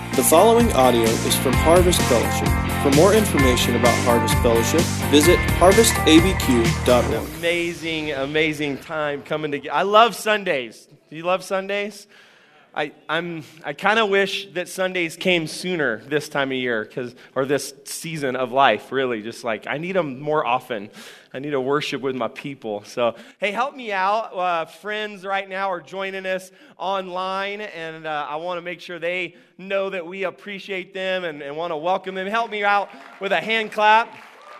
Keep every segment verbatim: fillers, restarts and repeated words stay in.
The following audio is from Harvest Fellowship. For more information about Harvest Fellowship, visit harvest a b q dot org. Amazing, amazing time coming together. I love Sundays. Do you love Sundays? I I'm I kind of wish that Sundays came sooner this time of year, cause or this season of life. Really, just like I need them more often. I need to worship with my people. So, hey, help me out. Uh, friends right now are joining us online, and uh, I want to make sure they know that we appreciate them and, and want to welcome them. Help me out with a hand clap.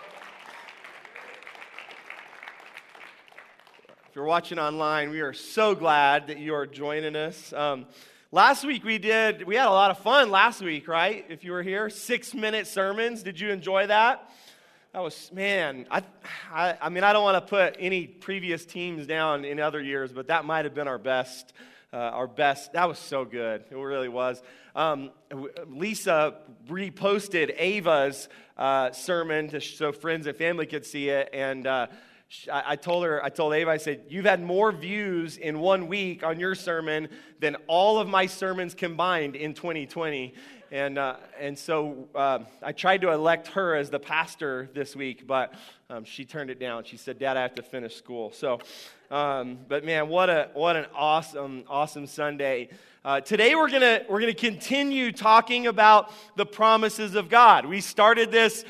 If you're watching online, we are so glad that you are joining us. Um, last week we did, we had a lot of fun last week, right? If you were here, six-minute sermons. Did you enjoy that? That was, man, I, I, I mean, I don't want to put any previous teams down in other years, but that might have been our best, uh, our best. That was so good. It really was. Um, Lisa reposted Ava's uh, sermon to, so friends and family could see it, and uh, I told her, I told Ava, I said, you've had more views in one week on your sermon than all of my sermons combined in twenty twenty. And uh, and so uh, I tried to elect her as the pastor this week, but um, she turned it down. She said, Dad, I have to finish school. So, um, but man, what a what an awesome, awesome Sunday. Uh, today we're gonna we're gonna continue talking about the promises of God. We started this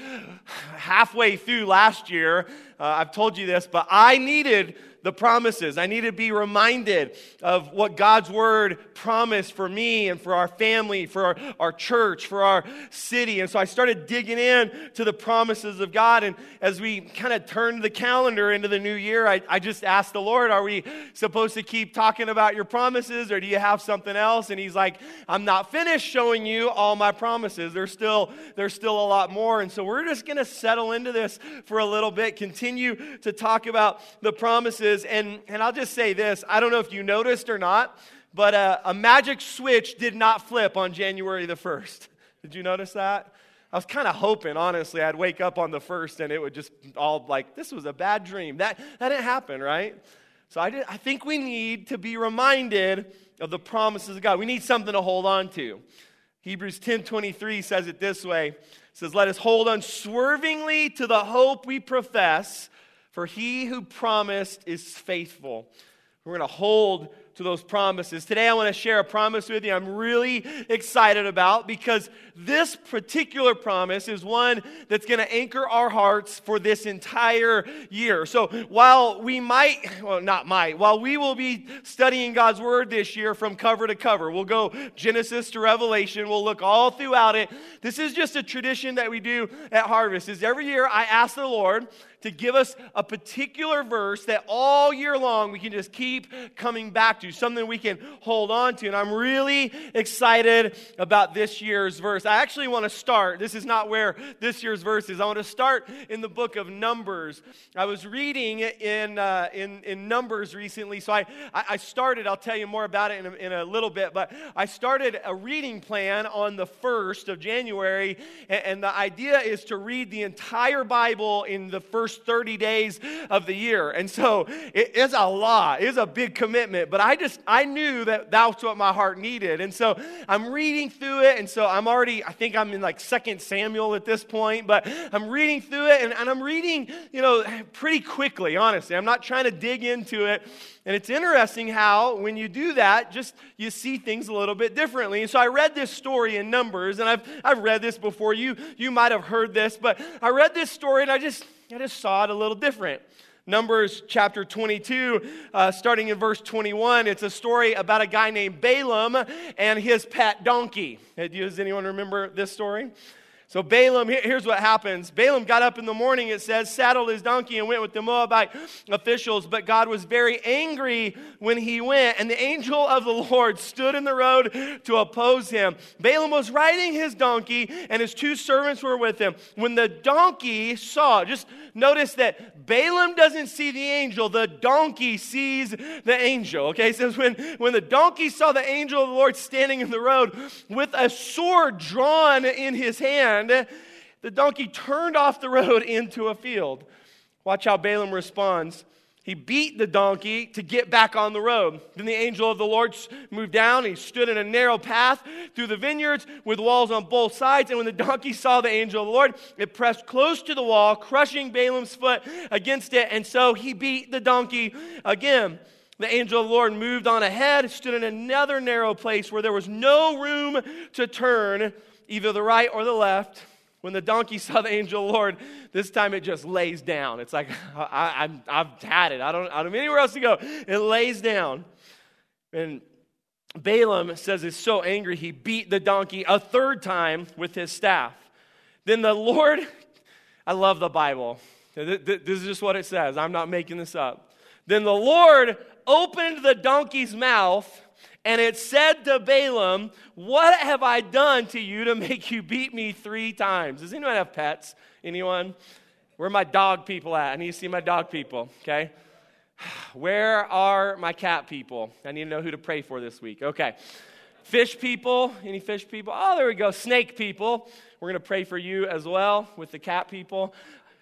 halfway through last year. Uh, I've told you this, but I needed the promises. I need to be reminded of what God's Word promised for me and for our family, for our, our church, for our city. And so I started digging in to the promises of God. And as we kind of turned the calendar into the new year, I, I just asked the Lord, are we supposed to keep talking about your promises, or do you have something else? And He's like, I'm not finished showing you all my promises. There's still, there's still a lot more. And so we're just going to settle into this for a little bit, continue to talk about the promises. And, and I'll just say this, I don't know if you noticed or not, but uh, a magic switch did not flip on January the first. Did you notice that? I was kind of hoping, honestly, I'd wake up on the first and it would just all like, this was a bad dream. That, that didn't happen, right? So I, did, I think we need to be reminded of the promises of God. We need something to hold on to. Hebrews ten twenty-three says it this way. It says, let us hold unswervingly to the hope we profess, for he who promised is faithful. We're going to hold to those promises. Today I want to share a promise with you I'm really excited about, because this particular promise is one that's going to anchor our hearts for this entire year. So while we might, well not might, while we will be studying God's Word this year from cover to cover, we'll go Genesis to Revelation, we'll look all throughout it. This is just a tradition that we do at Harvest, is every year I ask the Lord to give us a particular verse that all year long we can just keep coming back to, something we can hold on to. And I'm really excited about this year's verse. I actually want to start, this is not where this year's verse is, I want to start in the book of Numbers. I was reading in uh, in, in Numbers recently, so I, I started, I'll tell you more about it in a, in a little bit, but I started a reading plan on the first of January, and, and the idea is to read the entire Bible in the first thirty days of the year. And so it is a lot. It is a big commitment, but I just, I knew that that's what my heart needed. And so I'm reading through it. And so I'm already, I think I'm in like Second Samuel at this point, but I'm reading through it and, and I'm reading, you know, pretty quickly, honestly. I'm not trying to dig into it. And it's interesting how when you do that, just you see things a little bit differently. And so I read this story in Numbers, and I've I've read this before. You you might have heard this, but I read this story and I just I just saw it a little different. Numbers chapter twenty-two, uh, starting in verse twenty-one, it's a story about a guy named Balaam and his pet donkey. Does anyone remember this story? So Balaam, here's what happens. Balaam got up in the morning, it says, saddled his donkey and went with the Moabite officials. But God was very angry when he went, and the angel of the Lord stood in the road to oppose him. Balaam was riding his donkey, and his two servants were with him. When the donkey saw, just notice that Balaam doesn't see the angel, the donkey sees the angel. Okay, it says when, when the donkey saw the angel of the Lord standing in the road with a sword drawn in his hand, the donkey turned off the road into a field. Watch how Balaam responds. He beat the donkey to get back on the road. Then the angel of the Lord moved down. He stood in a narrow path through the vineyards with walls on both sides. And when the donkey saw the angel of the Lord, it pressed close to the wall, crushing Balaam's foot against it. And so he beat the donkey again. The angel of the Lord moved on ahead, stood in another narrow place where there was no room to turn, either the right or the left. When the donkey saw the angel of the Lord, this time it just lays down. It's like, I, I, I've had it. I don't, I don't have anywhere else to go. It lays down. And Balaam says he's so angry, he beat the donkey a third time with his staff. Then the Lord, I love the Bible. This is just what it says. I'm not making this up. Then the Lord opened the donkey's mouth, and it said to Balaam, what have I done to you to make you beat me three times? Does anyone have pets? Anyone? Where are my dog people at? I need to see my dog people, okay? Where are my cat people? I need to know who to pray for this week. Okay. Fish people? Any fish people? Oh, there we go. Snake people. We're going to pray for you as well with the cat people.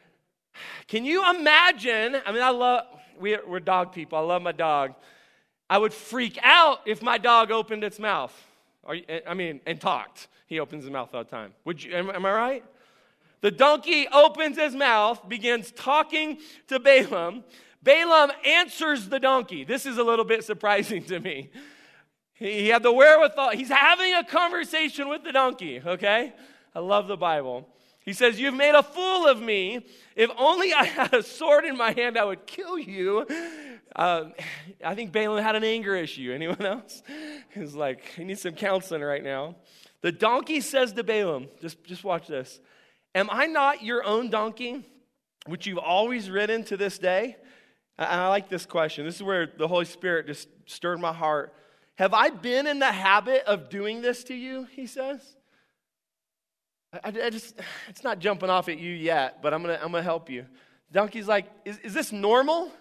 Can you imagine? I mean, I love, we're, we're dog people. I love my dog. I would freak out if my dog opened its mouth. Are you, I mean, and talked. He opens his mouth all the time. Would you? Am, am I right? The donkey opens his mouth, begins talking to Balaam. Balaam answers the donkey. This is a little bit surprising to me. He, he had the wherewithal. He's having a conversation with the donkey, okay? I love the Bible. He says, you've made a fool of me. If only I had a sword in my hand, I would kill you. Uh, I think Balaam had an anger issue. Anyone else? He's like, he needs some counseling right now. The donkey says to Balaam, just, just watch this. Am I not your own donkey, which you've always ridden to this day? And I like this question. This is where the Holy Spirit just stirred my heart. Have I been in the habit of doing this to you, he says? I, I just, it's not jumping off at you yet, but I'm going to I'm gonna help you. The donkey's like, is, is this normal?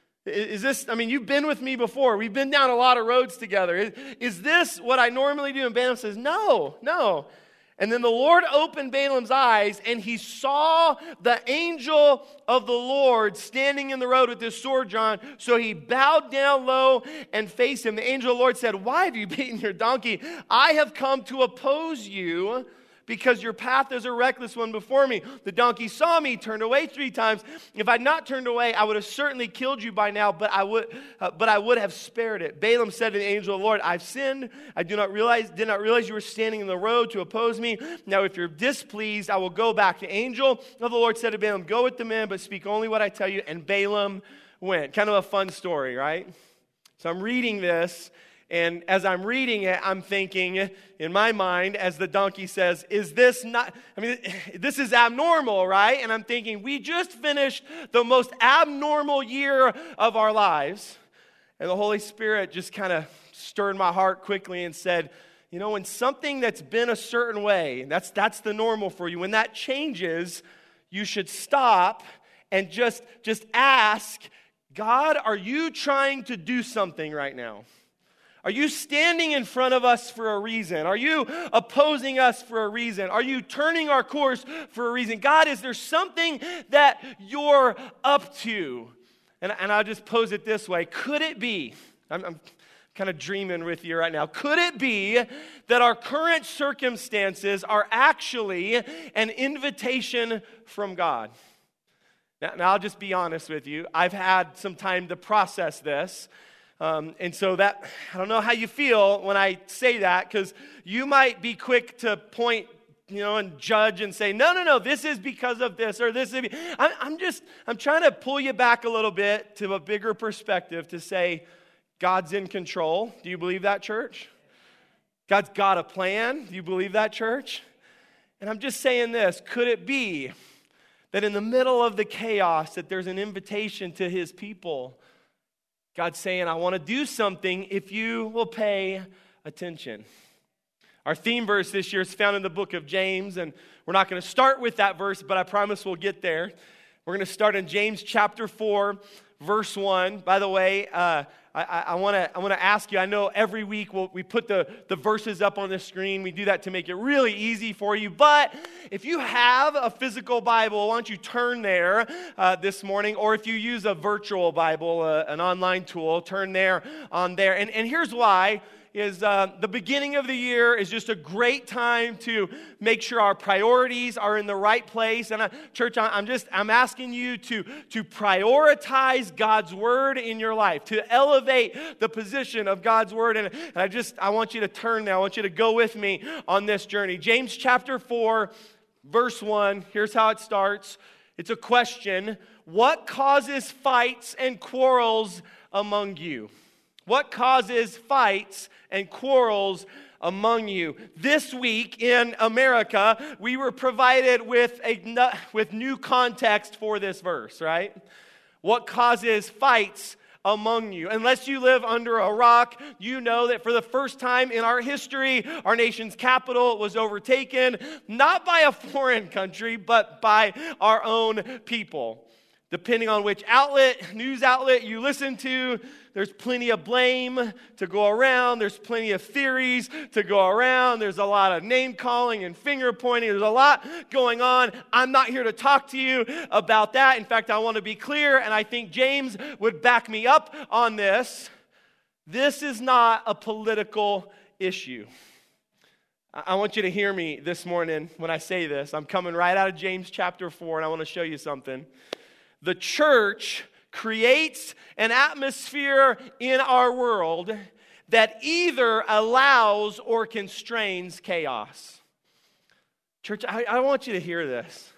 Is this, I mean, you've been with me before. We've been down a lot of roads together. Is, is this what I normally do? And Balaam says, no, no. And then the Lord opened Balaam's eyes, and he saw the angel of the Lord standing in the road with his sword drawn. So he bowed down low and faced him. The angel of the Lord said, why have you beaten your donkey? I have come to oppose you, because your path is a reckless one before me. The donkey saw me, turned away three times. If I'd not turned away, I would have certainly killed you by now, but I would uh, but I would have spared it. Balaam said to the angel of the Lord, I've sinned. I do not realize, did not realize you were standing in the road to oppose me. Now if you're displeased, I will go back. The angel of the Lord said to Balaam, go with the men, but speak only what I tell you. And Balaam went. Kind of a fun story, right? So I'm reading this. And as I'm reading it, I'm thinking in my mind, as the donkey says, is this not, I mean, this is abnormal, right? And I'm thinking, we just finished the most abnormal year of our lives. And the Holy Spirit just kind of stirred my heart quickly and said, you know, when something that's been a certain way, that's, that's the normal for you, when that changes, you should stop and just, just ask, God, are you trying to do something right now? Are you standing in front of us for a reason? Are you opposing us for a reason? Are you turning our course for a reason? God, is there something that you're up to? And, and I'll just pose it this way. Could it be, I'm, I'm kind of dreaming with you right now, could it be that our current circumstances are actually an invitation from God? Now, now I'll just be honest with you. I've had some time to process this. Um, and so that, I don't know how you feel when I say that, because you might be quick to point, you know, and judge and say, no, no, no, this is because of this, or this is, I'm, I'm just, I'm trying to pull you back a little bit to a bigger perspective to say, God's in control. Do you believe that, church? God's got a plan. Do you believe that, church? And I'm just saying this, could it be that in the middle of the chaos that there's an invitation to his people? God's saying, I want to do something if you will pay attention. Our theme verse this year is found in the book of James, and we're not going to start with that verse, but I promise we'll get there. We're going to start in James chapter four, verse one. By the way, uh, I, I want to I want to ask you, I know every week we'll, we put the, the verses up on the screen. We do that to make it really easy for you. But if you have a physical Bible, why don't you turn there uh, this morning? Or if you use a virtual Bible, uh, an online tool, turn there on there. And, and here's why. Is uh, the beginning of the year is just a great time to make sure our priorities are in the right place. And uh, church, I, I'm just I'm asking you to to prioritize God's word in your life, to elevate the position of God's word. And, and I just I want you to turn now. I want you to go with me on this journey. James chapter four, verse one. Here's how it starts. It's a question: what causes fights and quarrels among you? What causes fights and quarrels among you? This week in America, we were provided with a with new context for this verse, right? What causes fights among you? Unless you live under a rock, you know that for the first time in our history, our nation's capital was overtaken, not by a foreign country, but by our own people. Depending on which outlet, news outlet you listen to, there's plenty of blame to go around. There's plenty of theories to go around. There's a lot of name calling and finger pointing. There's a lot going on. I'm not here to talk to you about that. In fact, I want to be clear, and I think James would back me up on this. This is not a political issue. I want you to hear me this morning when I say this. I'm coming right out of James chapter four, and I want to show you something. The church creates an atmosphere in our world that either allows or constrains chaos. Church, I, I want you to hear this.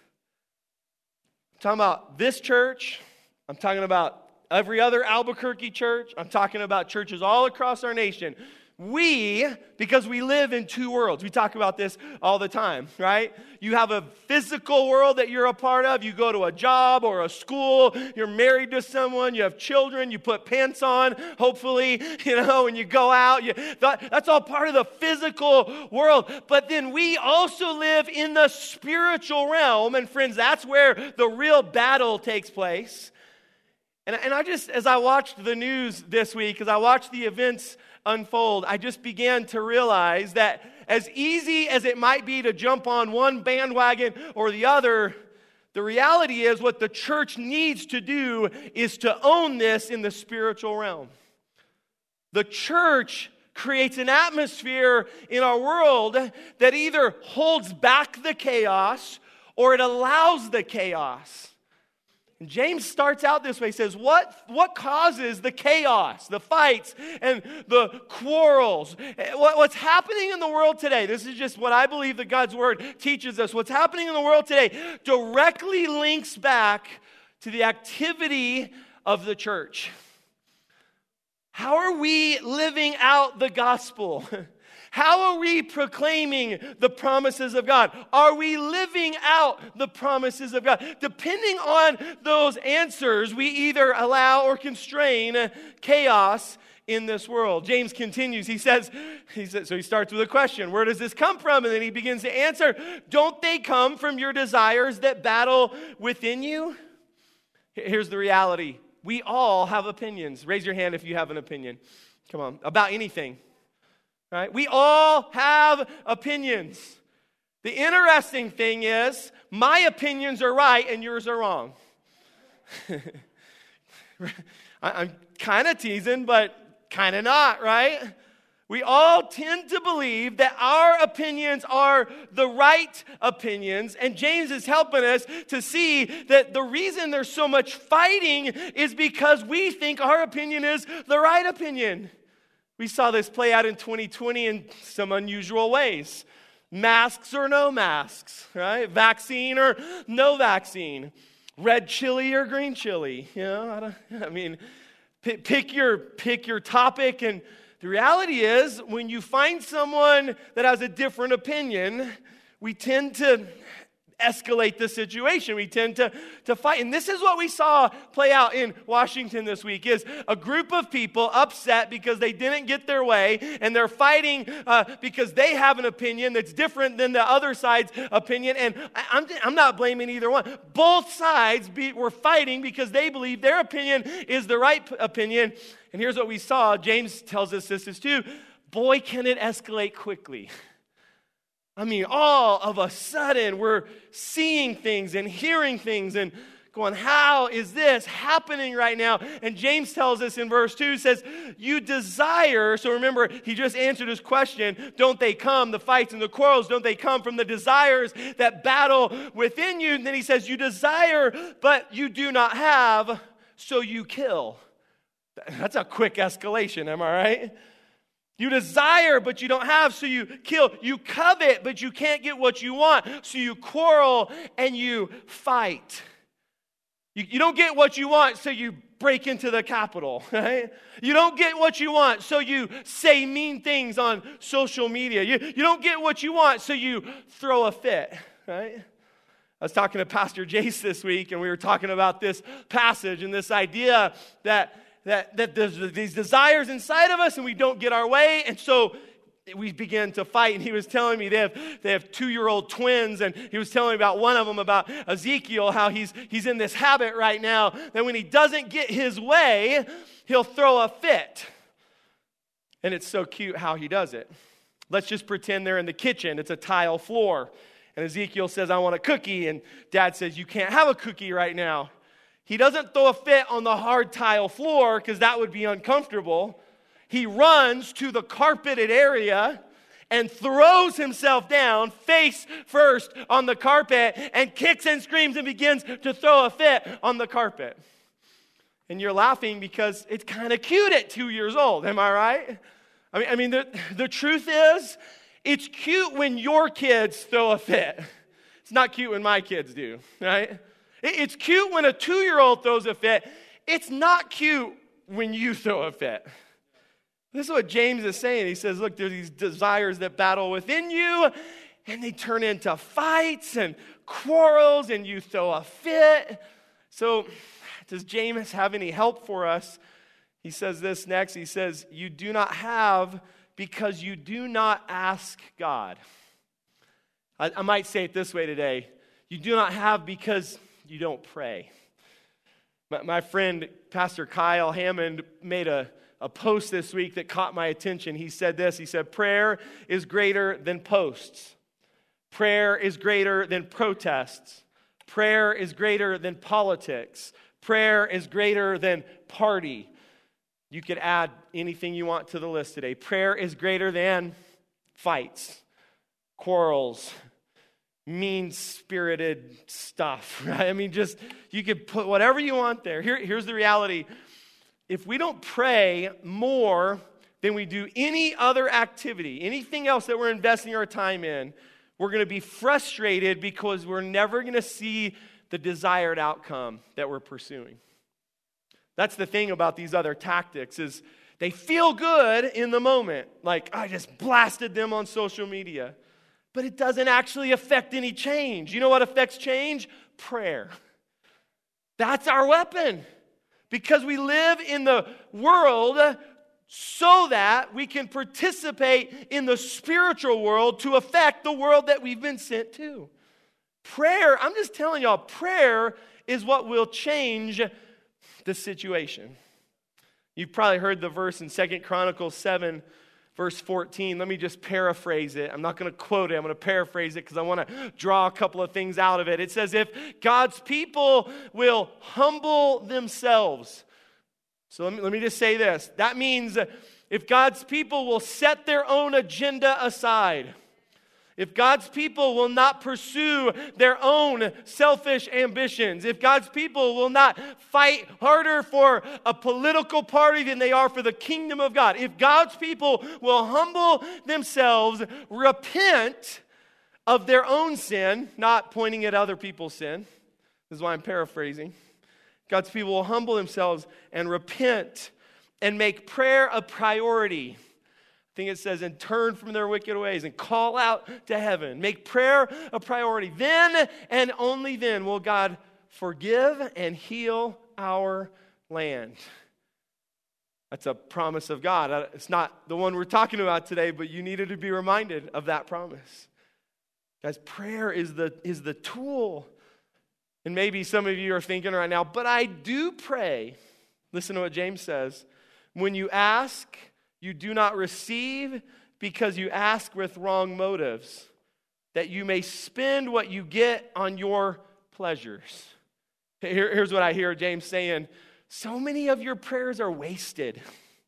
I'm talking about this church. I'm talking about every other Albuquerque church. I'm talking about churches all across our nation. We, because we live in two worlds, we talk about this all the time, right? You have a physical world that you're a part of. You go to a job or a school. You're married to someone. You have children. You put pants on, hopefully, you know, when you go out. You, that, that's all part of the physical world. But then we also live in the spiritual realm. And friends, that's where the real battle takes place. And, and I just, as I watched the news this week, as I watched the events unfold, I just began to realize that as easy as it might be to jump on one bandwagon or the other, the reality is what the church needs to do is to own this in the spiritual realm. The church creates an atmosphere in our world that either holds back the chaos or it allows the chaos. And James starts out this way. He says, what, what causes the chaos, the fights, and the quarrels? What, what's happening in the world today, this is just what I believe that God's word teaches us. What's happening in the world today directly links back to the activity of the church. How are we living out the gospel? How are we proclaiming the promises of God? Are we living out the promises of God? Depending on those answers, we either allow or constrain chaos in this world. James continues. He says, he says, so he starts with a question. Where does this come from? And then he begins to answer. Don't they come from your desires that battle within you? Here's the reality. We all have opinions. Raise your hand if you have an opinion. Come on. About anything. Right? We all have opinions. The interesting thing is, my opinions are right and yours are wrong. I'm kind of teasing, but kind of not, right? We all tend to believe that our opinions are the right opinions, and James is helping us to see that the reason there's so much fighting is because we think our opinion is the right opinion. We saw this play out in twenty twenty in some unusual ways. Masks or no masks, right? Vaccine or no vaccine. Red chili or green chili. You know, I, don't, I mean, pick, pick your pick your topic. And the reality is, when you find someone that has a different opinion, we tend to escalate the situation. We tend to, to fight. And this is what we saw play out in Washington this week, is a group of people upset because they didn't get their way, and they're fighting uh, because they have an opinion that's different than the other side's opinion. And I, I'm, I'm not blaming either one. Both sides be, were fighting because they believe their opinion is the right p- opinion. And here's what we saw. James tells us this is too. Boy, can it escalate quickly. I mean, all of a sudden, we're seeing things and hearing things and going, how is this happening right now? And James tells us in verse two, says, you desire, so remember, he just answered his question, don't they come, the fights and the quarrels, don't they come from the desires that battle within you? And then he says, you desire, but you do not have, so you kill. That's a quick escalation, am I right? You desire, but you don't have, so you kill. You covet, but you can't get what you want, so you quarrel and you fight. You, you don't get what you want, so you break into the Capitol, right? You don't get what you want, so you say mean things on social media. You, you don't get what you want, so you throw a fit, right? I was talking to Pastor Jace this week, and we were talking about this passage and this idea that That, that there's these desires inside of us and we don't get our way. And so we begin to fight. And he was telling me they have, they have two-year-old twins. And he was telling me about one of them, about Ezekiel, how he's, he's in this habit right now that when he doesn't get his way, he'll throw a fit. And it's so cute how he does it. Let's just pretend they're in the kitchen. It's a tile floor. And Ezekiel says, I want a cookie. And Dad says, you can't have a cookie right now. He doesn't throw a fit on the hard tile floor because that would be uncomfortable. He runs to the carpeted area and throws himself down face first on the carpet and kicks and screams and begins to throw a fit on the carpet. And you're laughing because it's kind of cute at two years old. Am I right? I mean, I mean the, the truth is, it's cute when your kids throw a fit. It's not cute when my kids do, right? It's cute when a two-year-old throws a fit. It's not cute when you throw a fit. This is what James is saying. He says, look, there's these desires that battle within you, and they turn into fights and quarrels, and you throw a fit. So does James have any help for us? He says this next. He says, you do not have because you do not ask God. I, I might say it this way today. You do not have because you don't pray. My, my friend, Pastor Kyle Hammond, made a, a post this week that caught my attention. He said this. He said, prayer is greater than posts. Prayer is greater than protests. Prayer is greater than politics. Prayer is greater than party. You could add anything you want to the list today. Prayer is greater than fights, quarrels, mean-spirited stuff, right? I mean, just, you could put whatever you want there. Here, here's the reality. If we don't pray more than we do any other activity, anything else that we're investing our time in, we're going to be frustrated because we're never going to see the desired outcome that we're pursuing. That's the thing about these other tactics is they feel good in the moment. Like, I just blasted them on social media. But it doesn't actually affect any change. You know what affects change? Prayer. That's our weapon. Because we live in the world so that we can participate in the spiritual world to affect the world that we've been sent to. Prayer, I'm just telling y'all, prayer is what will change the situation. You've probably heard the verse in Second Chronicles seven, verse fourteen. Let me just paraphrase it. I'm not going to quote it. I'm going to paraphrase it because I want to draw a couple of things out of it. It says, if God's people will humble themselves. So let me, let me just say this. That means if God's people will set their own agenda aside, if God's people will not pursue their own selfish ambitions, if God's people will not fight harder for a political party than they are for the kingdom of God, if God's people will humble themselves, repent of their own sin, not pointing at other people's sin, this is why I'm paraphrasing, God's people will humble themselves and repent and make prayer a priority, think it says, and turn from their wicked ways and call out to heaven. Make prayer a priority. Then and only then will God forgive and heal our land. That's a promise of God. It's not the one we're talking about today, but you needed to be reminded of that promise. Guys, prayer is the, is the tool. And maybe some of you are thinking right now, but I do pray. Listen to what James says. When you ask, you do not receive because you ask with wrong motives, that you may spend what you get on your pleasures. Here, here's what I hear James saying. So many of your prayers are wasted.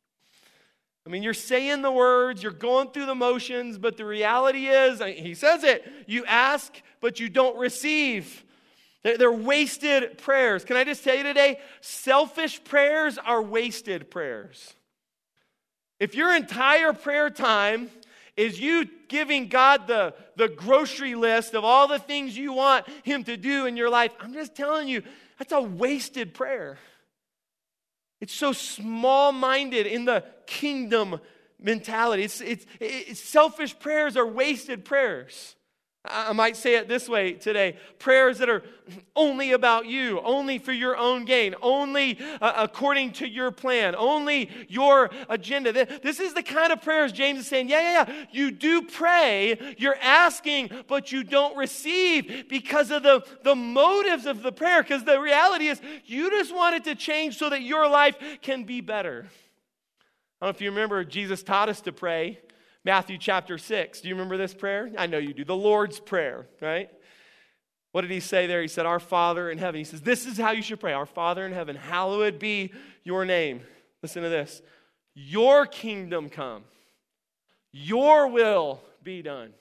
I mean, you're saying the words, you're going through the motions, but the reality is, he says it, you ask, but you don't receive. They're, they're wasted prayers. Can I just tell you today, selfish prayers are wasted prayers. If your entire prayer time is you giving God the, the grocery list of all the things you want him to do in your life, I'm just telling you, that's a wasted prayer. It's so small-minded in the kingdom mentality. It's, it's, it's selfish prayers are wasted prayers. I might say it this way today. Prayers that are only about you, only for your own gain, only uh, according to your plan, only your agenda. This is the kind of prayers James is saying, yeah, yeah, yeah. You do pray, you're asking, but you don't receive because of the, the motives of the prayer. Because the reality is you just want it to change so that your life can be better. I don't know if you remember, Jesus taught us to pray. Matthew chapter six. Do you remember this prayer? I know you do. The Lord's Prayer, right? What did he say there? He said, Our Father in heaven. He says, this is how you should pray. Our Father in heaven, hallowed be your name. Listen to this. Your kingdom come. Your will be done.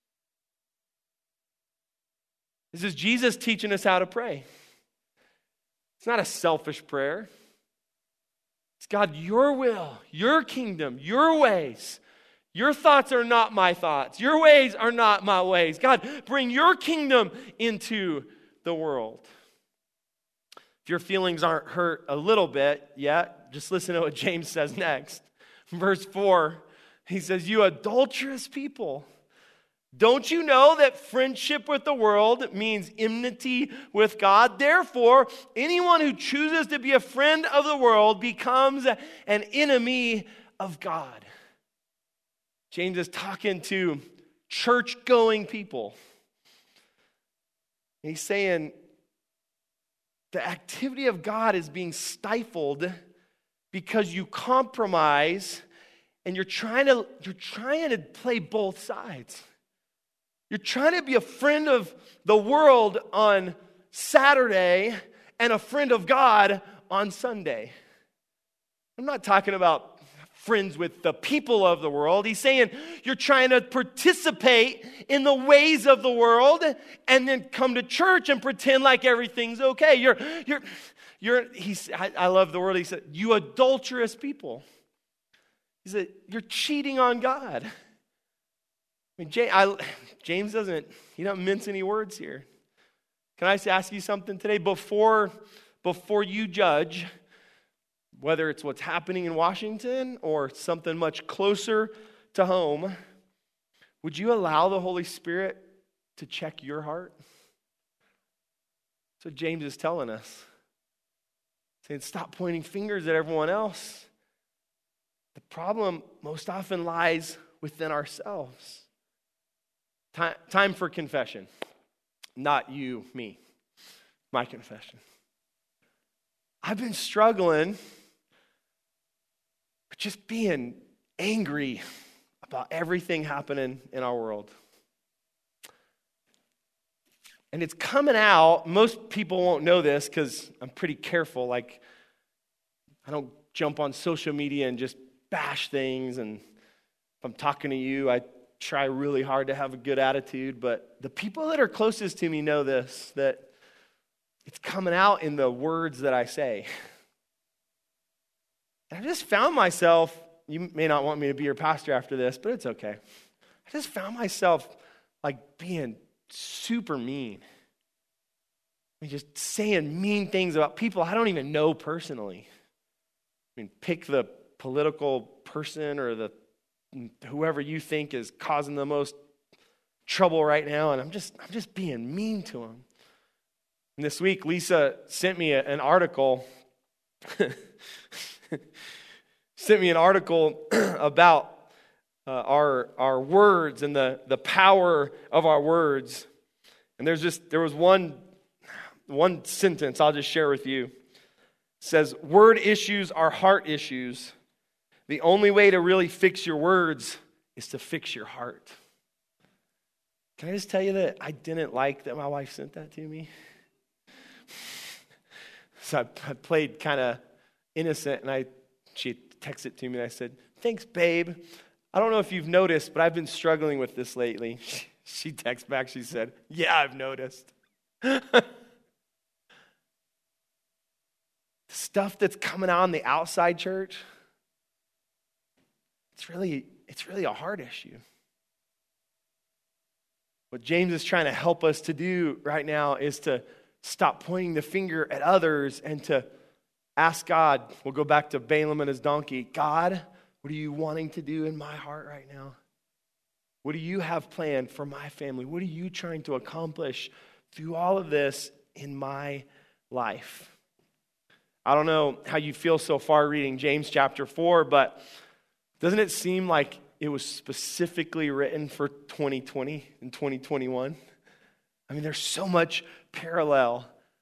This is Jesus teaching us how to pray. It's not a selfish prayer. It's God, your will, your kingdom, your ways. Your thoughts are not my thoughts. Your ways are not my ways. God, bring your kingdom into the world. If your feelings aren't hurt a little bit yet, just listen to what James says next. Verse four, he says, you adulterous people, don't you know that friendship with the world means enmity with God? Therefore, anyone who chooses to be a friend of the world becomes an enemy of God. James is talking to church-going people. He's saying the activity of God is being stifled because you compromise and you're trying to, you're trying to play both sides. You're trying to be a friend of the world on Saturday and a friend of God on Sunday. I'm not talking about friends with the people of the world. He's saying you're trying to participate in the ways of the world and then come to church and pretend like everything's okay. You're, you're, you're, he's, I, I love the word he said, you adulterous people. He said, you're cheating on God. I mean, James, I, James doesn't, he doesn't mince any words here. Can I just ask you something today? Before, before you judge, whether it's what's happening in Washington or something much closer to home, would you allow the Holy Spirit to check your heart? That's what James is telling us. Saying, stop pointing fingers at everyone else. The problem most often lies within ourselves. Time, time for confession. Not you, me. My confession. I've been struggling just being angry about everything happening in our world. And it's coming out, most people won't know this because I'm pretty careful. Like, I don't jump on social media and just bash things. And if I'm talking to you, I try really hard to have a good attitude. But the people that are closest to me know this, that it's coming out in the words that I say. And I just found myself, you may not want me to be your pastor after this, but it's okay. I just found myself like being super mean. I mean, just saying mean things about people I don't even know personally. I mean, pick the political person or the whoever you think is causing the most trouble right now, and I'm just I'm just being mean to them. And this week, Lisa sent me a, an article, sent me an article about uh, our our words and the, the power of our words. And there's just there was one one sentence I'll just share with you. It says, "Word issues are heart issues. The only way to really fix your words is to fix your heart." Can I just tell you that I didn't like that my wife sent that to me? So I, I played kind of innocent, and I she texted to me, and I said, "Thanks, babe. I don't know if you've noticed, but I've been struggling with this lately." She texted back, she said, "Yeah, I've noticed." Stuff that's coming out on the outside, church, it's really, it's really a heart issue. What James is trying to help us to do right now is to stop pointing the finger at others and to ask God. We'll go back to Balaam and his donkey. God, what are you wanting to do in my heart right now? What do you have planned for my family? What are you trying to accomplish through all of this in my life? I don't know how you feel so far reading James chapter four, but doesn't it seem like it was specifically written for twenty twenty and twenty twenty-one? I mean, there's so much parallel.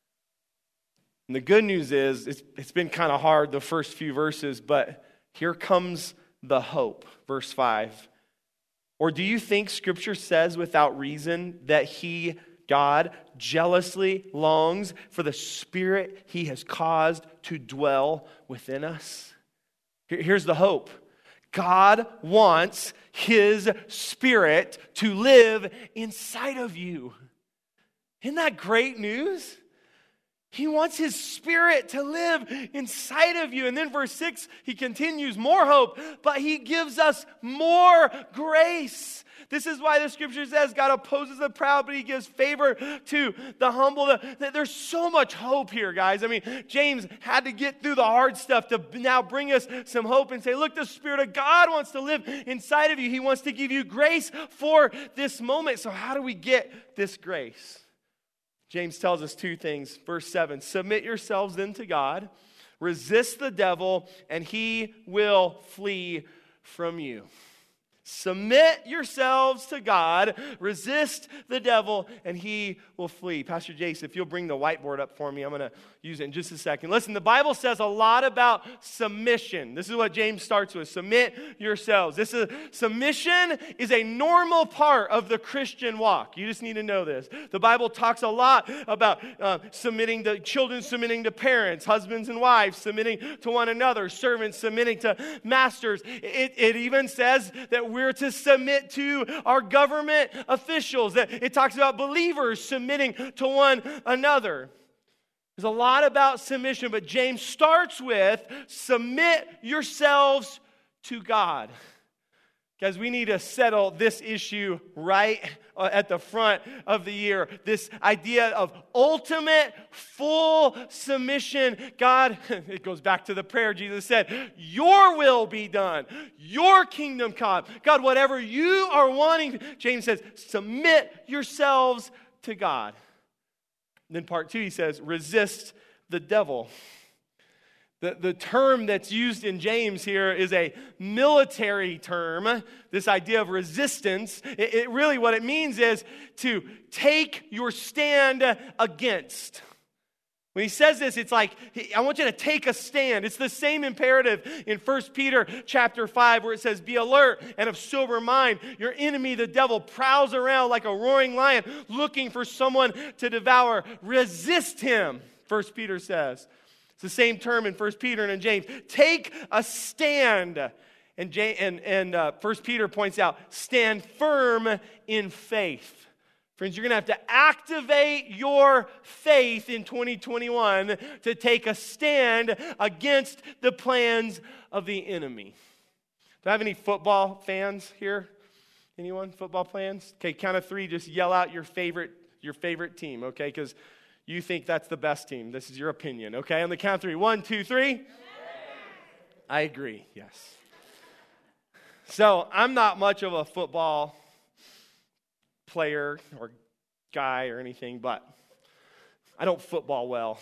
And the good news is, it's, it's been kind of hard the first few verses, but here comes the hope. Verse five. "Or do you think Scripture says without reason that He, God, jealously longs for the Spirit He has caused to dwell within us?" Here, here's the hope. God wants His Spirit to live inside of you. Isn't that great news? He wants His Spirit to live inside of you. And then verse six, he continues, more hope, but He gives us more grace. This is why the Scripture says God opposes the proud, but He gives favor to the humble. There's so much hope here, guys. I mean, James had to get through the hard stuff to now bring us some hope and say, look, the Spirit of God wants to live inside of you. He wants to give you grace for this moment. So how do we get this grace? James tells us two things. Verse seven, "Submit yourselves then to God, resist the devil, and he will flee from you." Submit yourselves to God, resist the devil, and he will flee. Pastor Jace, if you'll bring the whiteboard up for me, I'm going to use it in just a second. Listen, the Bible says a lot about submission. This is what James starts with. Submit yourselves. This is submission is a normal part of the Christian walk. You just need to know this. The Bible talks a lot about uh, submitting to children, submitting to parents, husbands and wives, submitting to one another, servants submitting to masters. It, it even says that we're to submit to our government officials. That it talks about believers submitting to one another. There's a lot about submission, but James starts with submit yourselves to God. Guys, we need to settle this issue right at the front of the year. This idea of ultimate, full submission. God, it goes back to the prayer Jesus said, your will be done. Your kingdom come. God, whatever you are wanting, James says, submit yourselves to God. And then part two, he says, resist the devil. The, the term that's used in James here is a military term, this idea of resistance. It, it really, what it means is to take your stand against. When he says this, it's like, I want you to take a stand. It's the same imperative in First Peter chapter five where it says, be alert and of sober mind. Your enemy, the devil, prowls around like a roaring lion looking for someone to devour. Resist him, First Peter says. It's the same term in First Peter and in James. Take a stand. And, James, and, and uh, First Peter points out, stand firm in faith. Friends, you're going to have to activate your faith in twenty twenty-one to take a stand against the plans of the enemy. Do I have any football fans here? Anyone? Football fans? Okay, count of three, just yell out your favorite, your favorite team, okay? Because you think that's the best team. This is your opinion, okay? On the count of three. One, two, three. I agree, yes. So I'm not much of a football player or guy or anything, but I don't football well.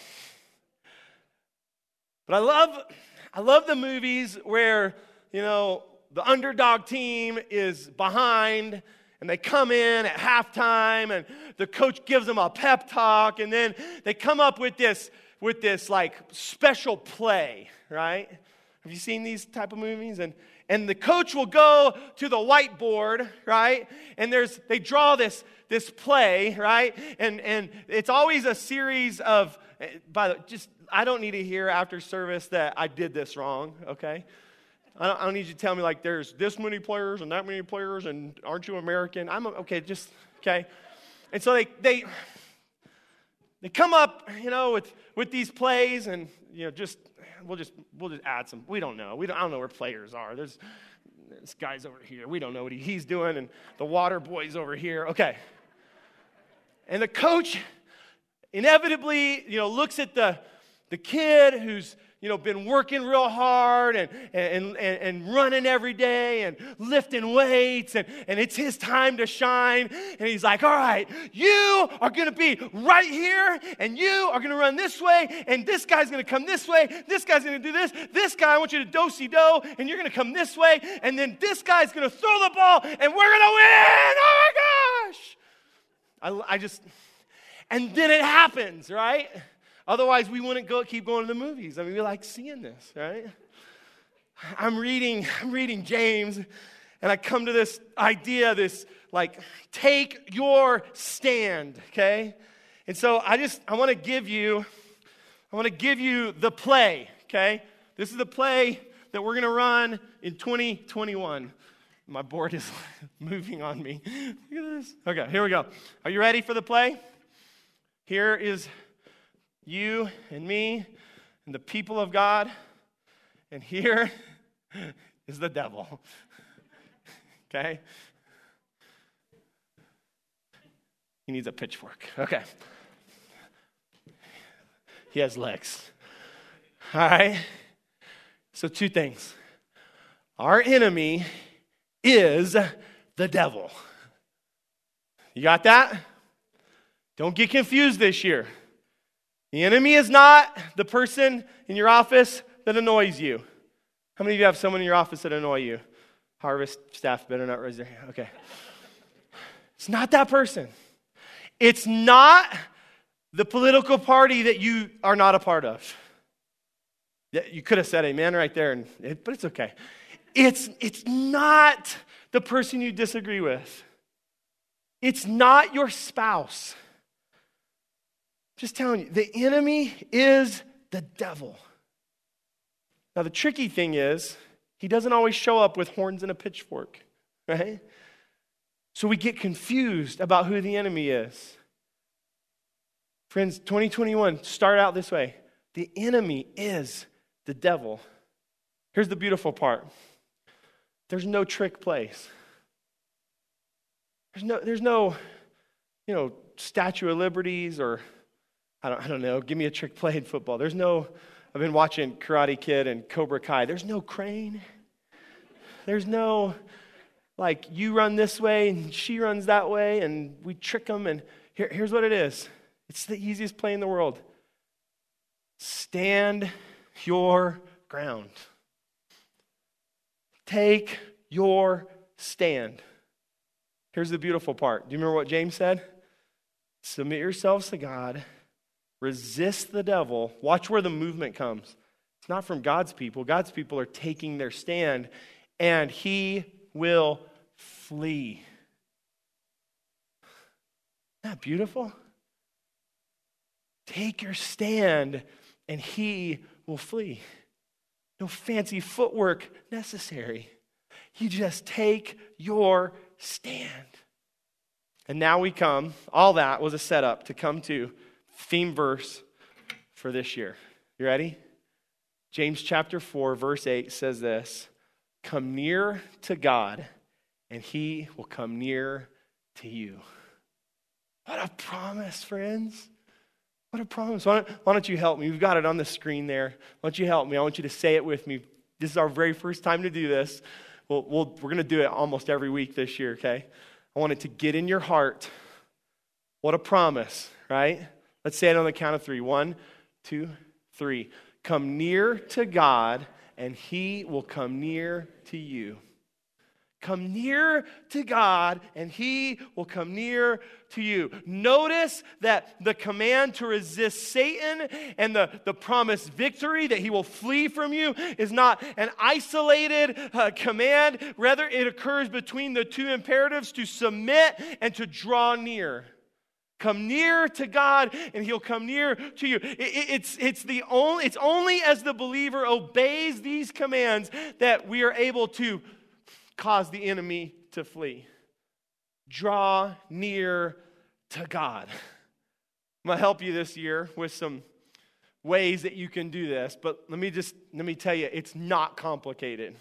But I love, I love the movies where, you know, the underdog team is behind and they come in at halftime and the coach gives them a pep talk and then they come up with this, with this like special play, right? Have you seen these type of movies? And and the coach will go to the whiteboard, right? And there's they draw this this play, right? And and it's always a series of by the just I don't need to hear after service that I did this wrong, okay? I don't, I don't need you to tell me like there's this many players and that many players and aren't you American? I'm okay, just okay. And so they they they come up, you know, with with these plays and you know just we'll just we'll just add some. We don't know. We don't I don't know where players are. There's this guy's over here. We don't know what he, he's doing and the water boy's over here. Okay. And the coach inevitably, you know, looks at the the kid who's you know, been working real hard and, and, and, and running every day and lifting weights, and, and it's his time to shine. And he's like, all right, you are going to be right here, and you are going to run this way, and this guy's going to come this way, this guy's going to do this, this guy, I want you to do-si-do, and you're going to come this way, and then this guy's going to throw the ball, and we're going to win! Oh my gosh! I, I just, and then it happens, right? Otherwise, we wouldn't go keep going to the movies. I mean, we like seeing this, right? I'm reading, I'm reading James, and I come to this idea, this like, take your stand, okay? And so I just, I want to give you, I want to give you the play, okay? This is the play that we're going to run in twenty twenty-one. My board is moving on me. Look at this. Okay, here we go. Are you ready for the play? Here is you and me and the people of God, and here is the devil. Okay? He needs a pitchfork. Okay. He has legs. All right? So two things. Our enemy is the devil. You got that? Don't get confused this year. The enemy is not the person in your office that annoys you. How many of you have someone in your office that annoy you? Harvest staff better not raise their hand. Okay. It's not that person. It's not the political party that you are not a part of. You could have said amen right there, and it, but it's okay. It's, it's not the person you disagree with. It's not your spouse. Just telling you, the enemy is the devil. Now, the tricky thing is, he doesn't always show up with horns and a pitchfork, right? So we get confused about who the enemy is. Friends, twenty twenty-one, start out this way. The enemy is the devil. Here's the beautiful part. There's no trick plays. There's no, there's no, you know, Statue of Liberties or I don't, I don't know, give me a trick play in football. There's no, I've been watching Karate Kid and Cobra Kai. There's no crane. There's no, like, you run this way and she runs that way and we trick them. And here, here's what it is. It's the easiest play in the world. Stand your ground. Take your stand. Here's the beautiful part. Do you remember what James said? Submit yourselves to God. Resist the devil. Watch where the movement comes. It's not from God's people. God's people are taking their stand, and he will flee. Isn't that beautiful? Take your stand, and he will flee. No fancy footwork necessary. You just take your stand. And now we come, all that was a setup to come to theme verse for this year. You ready? James chapter four, verse eight says this: come near to God, and he will come near to you. What a promise, friends. What a promise. Why don't, why don't you help me? We've got it on the screen there. Why don't you help me? I want you to say it with me. This is our very first time to do this. we'll, we'll, we're going to do it almost every week this year, okay? I want it to get in your heart. What a promise, right? Let's say it on the count of three. One, two, three. Come near to God, and he will come near to you. Come near to God, and he will come near to you. Notice that the command to resist Satan and the, the promised victory that he will flee from you is not an isolated uh, command. Rather, it occurs between the two imperatives to submit and to draw near. Come near to God, and he'll come near to you. It, it, it's, it's, the only, it's only as the believer obeys these commands that we are able to cause the enemy to flee. Draw near to God. I'm going to help you this year with some ways that you can do this, but let me just, let me tell you, it's not complicated.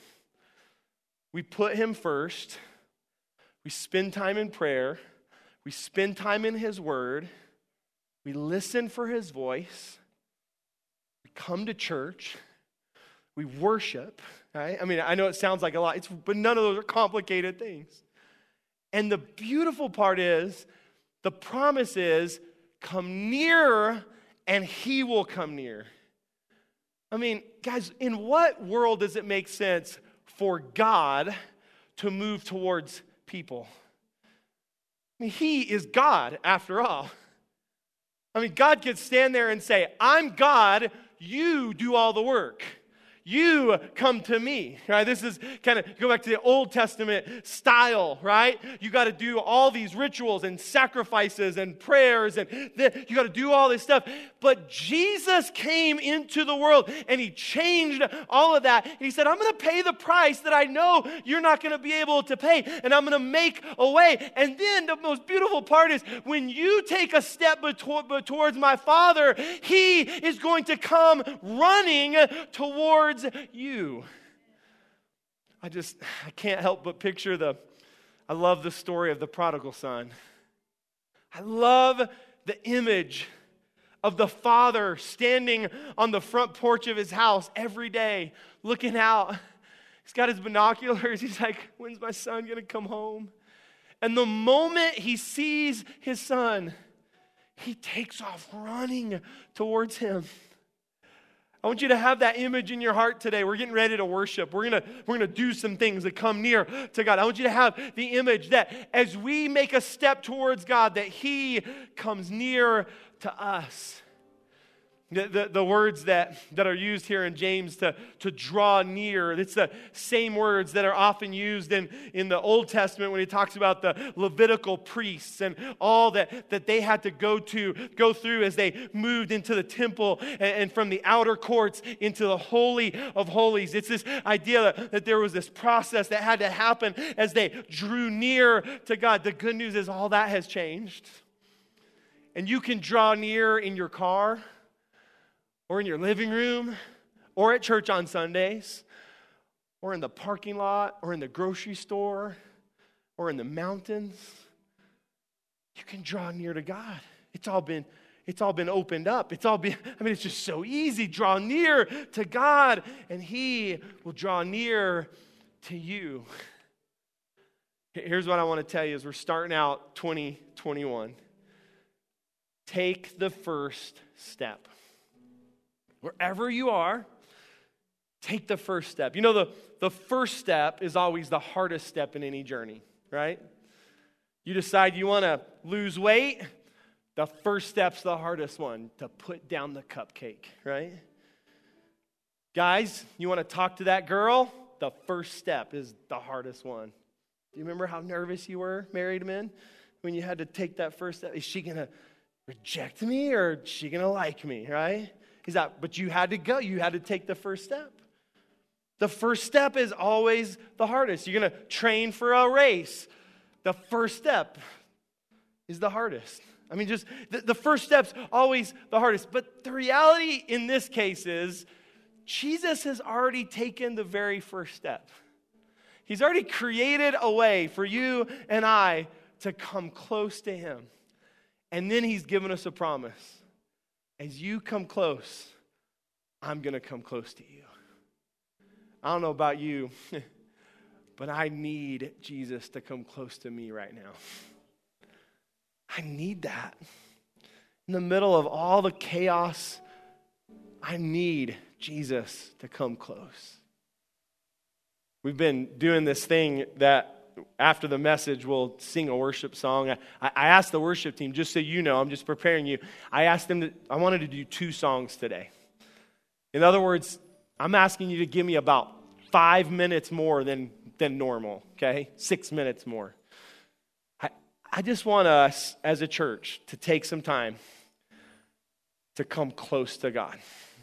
We put him first. We spend time in prayer. We spend time in his word. We listen for his voice. We come to church. We worship, right? I mean, I know it sounds like a lot, it's, but none of those are complicated things. And the beautiful part is, the promise is, come near and he will come near. I mean, guys, in what world does it make sense for God to move towards people? I mean, he is God after all. I mean, God could stand there and say, I'm God, you do all the work. You come to me, right? This is kind of, go back to the Old Testament style, right? You got to do all these rituals and sacrifices and prayers, and the, you got to do all this stuff. But Jesus came into the world, and he changed all of that. And he said, I'm going to pay the price that I know you're not going to be able to pay, and I'm going to make a way. And then the most beautiful part is, when you take a step beto- towards my Father, he is going to come running towards you. I just, I can't help but picture the, I love the story of the prodigal son. I love the image of the father standing on the front porch of his house every day, looking out. He's got his binoculars. He's like, when's my son going to come home? And the moment he sees his son, he takes off running towards him. I want you to have that image in your heart today. We're getting ready to worship. We're going to we're going to do some things that come near to God. I want you to have the image that as we make a step towards God, that he comes near to us. The, the, the words that, that are used here in James to, to draw near, it's the same words that are often used in, in the Old Testament when he talks about the Levitical priests and all that, that they had to go to, go through as they moved into the temple and, and from the outer courts into the Holy of Holies. It's this idea that, that there was this process that had to happen as they drew near to God. The good news is all that has changed. And you can draw near in your car, or in your living room, or at church on Sundays, or in the parking lot, or in the grocery store, or in the mountains. You can draw near to God. It's all been, it's all been opened up. It's all been, I mean, it's just so easy. Draw near to God, and he will draw near to you. Here's what I want to tell you as we're starting out twenty twenty-one. Take the first step. Wherever you are, take the first step. You know, the, the first step is always the hardest step in any journey, right? You decide you want to lose weight, the first step's the hardest one, to put down the cupcake, right? Guys, you want to talk to that girl? The first step is the hardest one. Do you remember how nervous you were, married men, when you had to take that first step? Is she going to reject me, or is she going to like me, right? Is that, but you had to go. You had to take the first step. The first step is always the hardest. You're going to train for a race. The first step is the hardest. I mean, just the, the first step's always the hardest. But the reality in this case is Jesus has already taken the very first step. He's already created a way for you and I to come close to him. And then he's given us a promise. As you come close, I'm going to come close to you. I don't know about you. but I need Jesus to come close to me right now. I need that. In the middle of all the chaos, I need Jesus to come close. We've been doing this thing that after the message, we'll sing a worship song. I, I asked the worship team, just so you know, I'm just preparing you. I asked them, to, I wanted to do two songs today. In other words, I'm asking you to give me about five minutes more than, than normal, okay? Six minutes more. I, I just want us as a church to take some time to come close to God.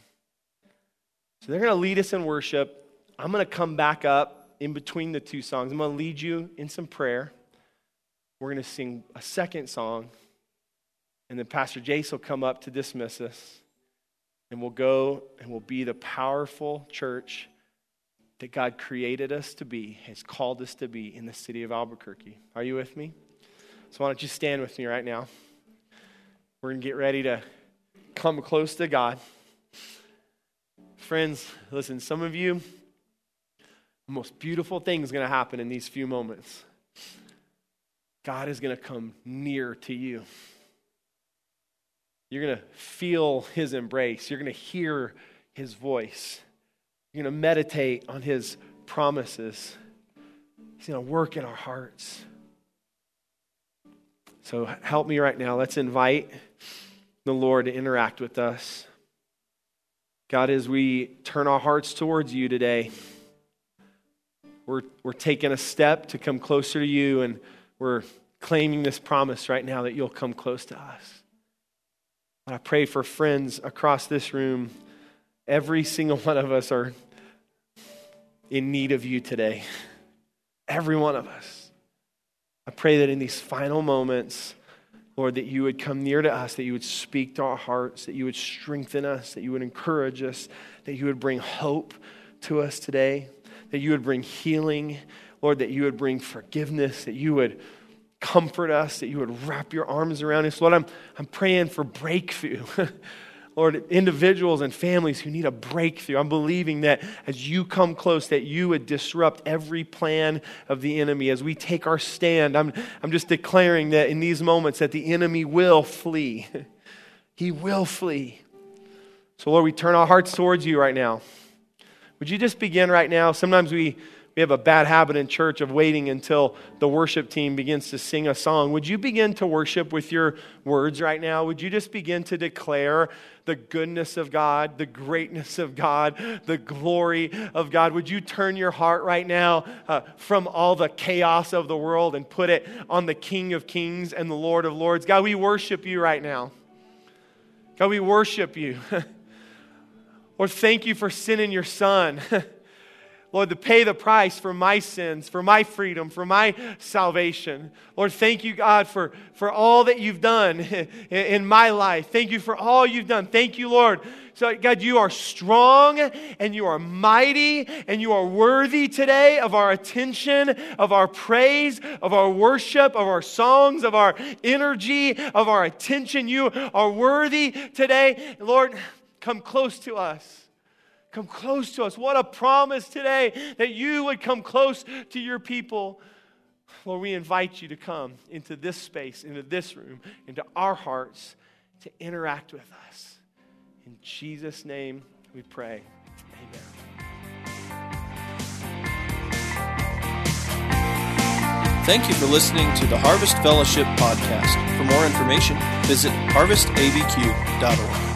So they're going to lead us in worship. I'm going to come back up in between the two songs. I'm going to lead you in some prayer. We're going to sing a second song. And then Pastor Jace will come up to dismiss us. And we'll go and we'll be the powerful church that God created us to be, has called us to be in the city of Albuquerque. Are you with me? So why don't you stand with me right now? We're going to get ready to come close to God. Friends, listen, some of you, the most beautiful thing is going to happen in these few moments. God is going to come near to you. You're going to feel his embrace. You're going to hear his voice. You're going to meditate on his promises. He's going to work in our hearts. So help me right now. Let's invite the Lord to interact with us. God, as we turn our hearts towards you today, We're, we're taking a step to come closer to you, and we're claiming this promise right now that you'll come close to us. And I pray for friends across this room. Every single one of us are in need of you today. Every one of us. I pray that in these final moments, Lord, that you would come near to us, that you would speak to our hearts, that you would strengthen us, that you would encourage us, that you would bring hope to us today. That you would bring healing, Lord, that you would bring forgiveness, that you would comfort us, that you would wrap your arms around us. Lord, I'm, I'm praying for breakthrough. Lord, individuals and families who need a breakthrough. I'm believing that as you come close, that you would disrupt every plan of the enemy. As we take our stand, I'm, I'm just declaring that in these moments that the enemy will flee. He will flee. So Lord, we turn our hearts towards you right now. Would you just begin right now? Sometimes we, we have a bad habit in church of waiting until the worship team begins to sing a song. Would you begin to worship with your words right now? Would you just begin to declare the goodness of God, the greatness of God, the glory of God? Would you turn your heart right now uh, from all the chaos of the world and put it on the King of Kings and the Lord of Lords? God, we worship you right now. God, we worship you. Lord, thank you for sending your Son, Lord, to pay the price for my sins, for my freedom, for my salvation. Lord, thank you, God, for, for all that you've done in, in my life. Thank you for all you've done. Thank you, Lord. So, God, you are strong and you are mighty and you are worthy today of our attention, of our praise, of our worship, of our songs, of our energy, of our attention. You are worthy today. Lord, come close to us. Come close to us. What a promise today that you would come close to your people. Lord, we invite you to come into this space, into this room, into our hearts to interact with us. In Jesus' name we pray. Amen. Thank you for listening to the Harvest Fellowship podcast. For more information, visit harvest a b q dot org.